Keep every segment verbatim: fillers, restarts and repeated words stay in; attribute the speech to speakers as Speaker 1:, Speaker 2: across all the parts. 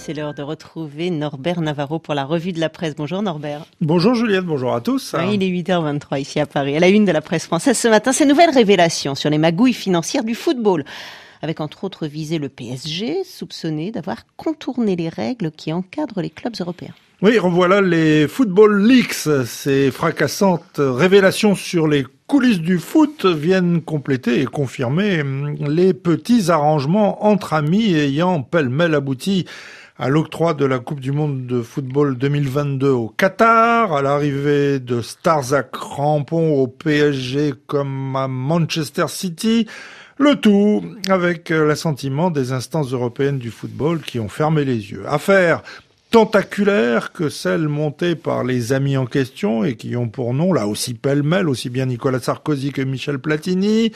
Speaker 1: c'est l'heure de retrouver Norbert Navarro pour la revue de la presse. Bonjour Norbert.
Speaker 2: Bonjour Juliette, bonjour à tous.
Speaker 1: Oui, il est huit heures vingt-trois ici à Paris. À la une de la presse française ce matin, ces nouvelles révélations sur les magouilles financières du football. Avec entre autres visé le P S G, soupçonné d'avoir contourné les règles qui encadrent les clubs européens.
Speaker 2: Oui, revoilà les Football Leaks. Ces fracassantes révélations sur les coulisses du foot viennent compléter et confirmer les petits arrangements entre amis ayant pêle-mêle abouti à l'octroi de la Coupe du Monde de football deux mille vingt-deux au Qatar, à l'arrivée de stars à crampons au P S G comme à Manchester City, le tout avec l'assentiment des instances européennes du football qui ont fermé les yeux. Affaire tentaculaires que celles montées par les amis en question et qui ont pour nom, là aussi pêle-mêle, aussi bien Nicolas Sarkozy que Michel Platini,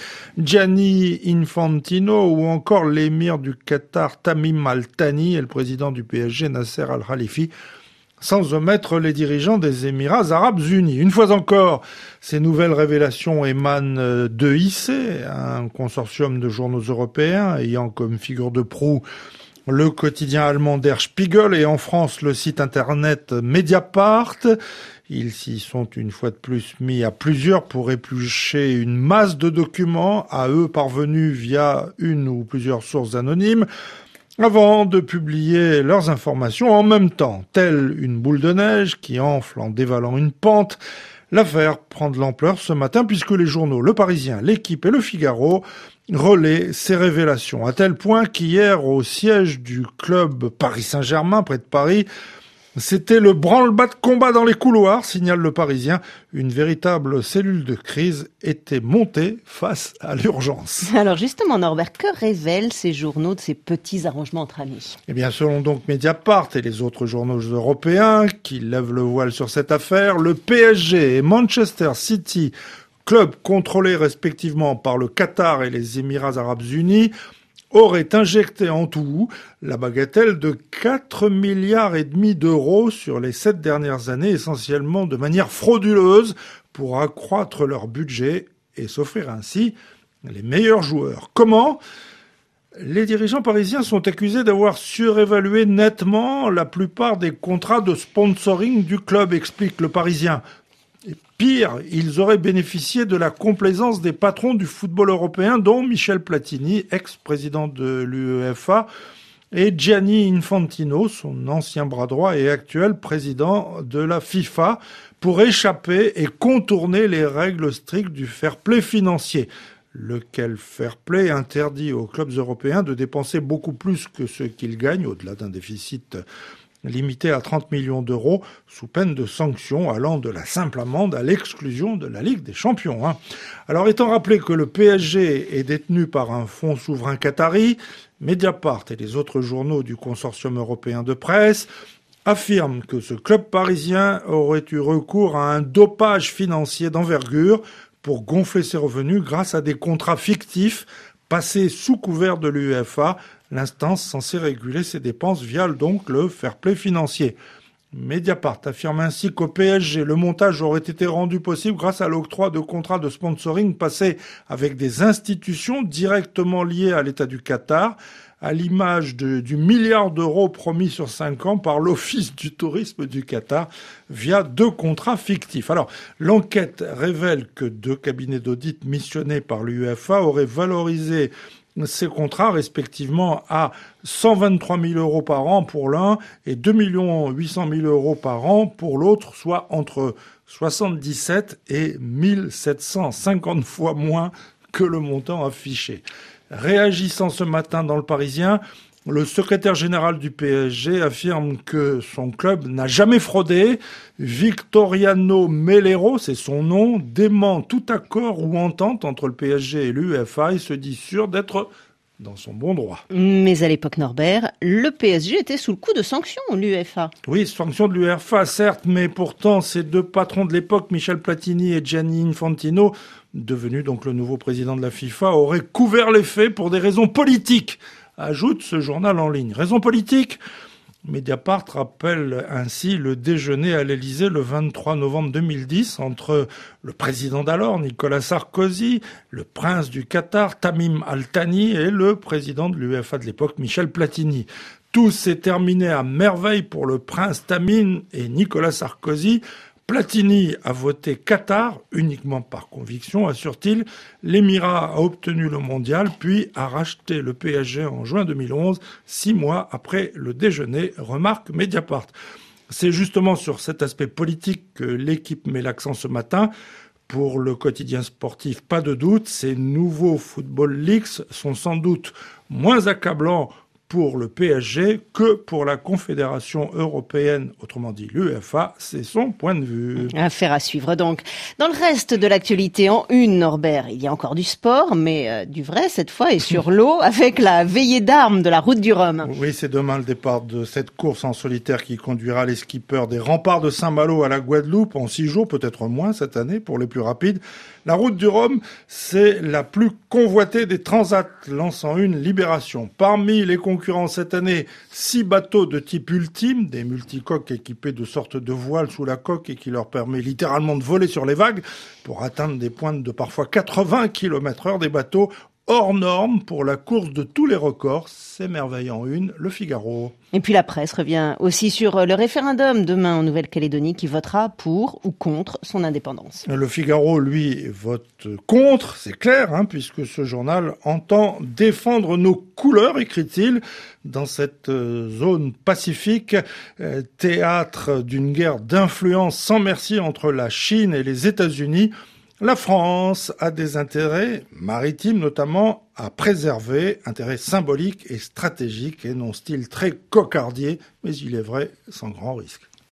Speaker 2: Gianni Infantino ou encore l'émir du Qatar Tamim Al Thani et le président du P S G Nasser Al Khalifi, sans omettre les dirigeants des Émirats Arabes Unis. Une fois encore, ces nouvelles révélations émanent de I C, un consortium de journaux européens ayant comme figure de proue le quotidien allemand Der Spiegel et en France le site internet Mediapart. Ils s'y sont une fois de plus mis à plusieurs pour éplucher une masse de documents à eux parvenus via une ou plusieurs sources anonymes avant de publier leurs informations en même temps. Telle une boule de neige qui enfle en dévalant une pente, l'affaire prend de l'ampleur ce matin puisque les journaux Le Parisien, L'Équipe et Le Figaro relaient ces révélations, à tel point qu'hier, au siège du club Paris Saint-Germain, près de Paris, c'était le branle-bas de combat dans les couloirs, signale Le Parisien. Une véritable cellule de crise était montée face à l'urgence.
Speaker 1: Alors justement, Norbert, que révèlent ces journaux de ces petits arrangements entre amis ?
Speaker 2: Eh bien, selon donc Mediapart et les autres journaux européens qui lèvent le voile sur cette affaire, le P S G et Manchester City, clubs contrôlés respectivement par le Qatar et les Émirats Arabes Unis, auraient injecté en tout la bagatelle de quatre milliards et demi d'euros sur les sept dernières années, essentiellement de manière frauduleuse, pour accroître leur budget et s'offrir ainsi les meilleurs joueurs. Comment ? Les dirigeants parisiens sont accusés d'avoir surévalué nettement la plupart des contrats de sponsoring du club, explique Le Parisien. Et pire, ils auraient bénéficié de la complaisance des patrons du football européen, dont Michel Platini, ex-président de l'UEFA, et Gianni Infantino, son ancien bras droit et actuel président de la FIFA, pour échapper et contourner les règles strictes du fair play financier. Lequel fair play interdit aux clubs européens de dépenser beaucoup plus que ce qu'ils gagnent, au-delà d'un déficit limité à trente millions d'euros, sous peine de sanctions allant de la simple amende à l'exclusion de la Ligue des Champions. Hein. Alors, étant rappelé que le P S G est détenu par un fonds souverain qatari, Mediapart et les autres journaux du consortium européen de presse affirment que ce club parisien aurait eu recours à un dopage financier d'envergure pour gonfler ses revenus grâce à des contrats fictifs passés sous couvert de l'UEFA, l'instance censée réguler ses dépenses via donc le fair play financier. Mediapart affirme ainsi qu'au P S G, le montage aurait été rendu possible grâce à l'octroi de contrats de sponsoring passés avec des institutions directement liées à l'État du Qatar, à l'image de, du milliard d'euros promis sur cinq ans par l'Office du tourisme du Qatar via deux contrats fictifs. Alors, l'enquête révèle que deux cabinets d'audit missionnés par l'UEFA auraient valorisé ces contrats respectivement à cent vingt-trois mille euros par an pour l'un et deux millions huit cent mille euros par an pour l'autre, soit entre soixante-dix-sept et mille sept cent cinquante fois moins que le montant affiché. Réagissant ce matin dans Le Parisien, le secrétaire général du P S G affirme que son club n'a jamais fraudé. Victoriano Melero, c'est son nom, dément tout accord ou entente entre le P S G et l'UEFA et se dit sûr d'être dans son bon droit.
Speaker 1: Mais à l'époque, Norbert, le P S G était sous le coup de sanctions, l'UEFA.
Speaker 2: Oui, sanctions de l'UEFA, certes, mais pourtant, ces deux patrons de l'époque, Michel Platini et Gianni Infantino, devenu donc le nouveau président de la FIFA, auraient couvert les faits pour des raisons politiques, ajoute ce journal en ligne. Raison politique ? Mediapart rappelle ainsi le déjeuner à l'Élysée le vingt-trois novembre deux mille dix entre le président d'alors, Nicolas Sarkozy, le prince du Qatar, Tamim Al Thani, et le président de l'UEFA de l'époque, Michel Platini. Tout s'est terminé à merveille pour le prince Tamim et Nicolas Sarkozy. Platini a voté Qatar uniquement par conviction, assure-t-il. L'Émirat a obtenu le mondial, puis a racheté le P S G en juin deux mille onze, six mois après le déjeuner, remarque Mediapart. C'est justement sur cet aspect politique que l'équipe met l'accent ce matin. Pour le quotidien sportif, pas de doute, ces nouveaux Football Leaks sont sans doute moins accablants pour le P S G que pour la Confédération européenne, autrement dit l'UEFA, c'est son point de vue.
Speaker 1: Affaire à suivre donc. Dans le reste de l'actualité en une, Norbert, il y a encore du sport, mais euh, du vrai cette fois, et sur l'eau, avec la veillée d'armes de la route du Rhum.
Speaker 2: Oui, c'est demain le départ de cette course en solitaire qui conduira les skippers des remparts de Saint-Malo à la Guadeloupe en six jours, peut-être moins cette année pour les plus rapides. La route du Rhum, c'est la plus convoitée des transats, lançant une libération. Parmi les concurrents cette année, six bateaux de type ultime, des multicoques équipés de sortes de voiles sous la coque et qui leur permet littéralement de voler sur les vagues pour atteindre des pointes de parfois quatre-vingts kilomètres heure, des bateaux hors normes pour la course de tous les records. C'est merveille en une, Le Figaro.
Speaker 1: Et puis la presse revient aussi sur le référendum demain en Nouvelle-Calédonie qui votera pour ou contre son indépendance.
Speaker 2: Le Figaro, lui, vote contre, c'est clair, hein, puisque ce journal entend défendre nos couleurs, écrit-il, dans cette zone pacifique, euh, théâtre d'une guerre d'influence sans merci entre la Chine et les États-Unis. La France a des intérêts maritimes notamment à préserver, intérêts symboliques et stratégiques, énonce-t-il très cocardier, mais il est vrai sans grand risque.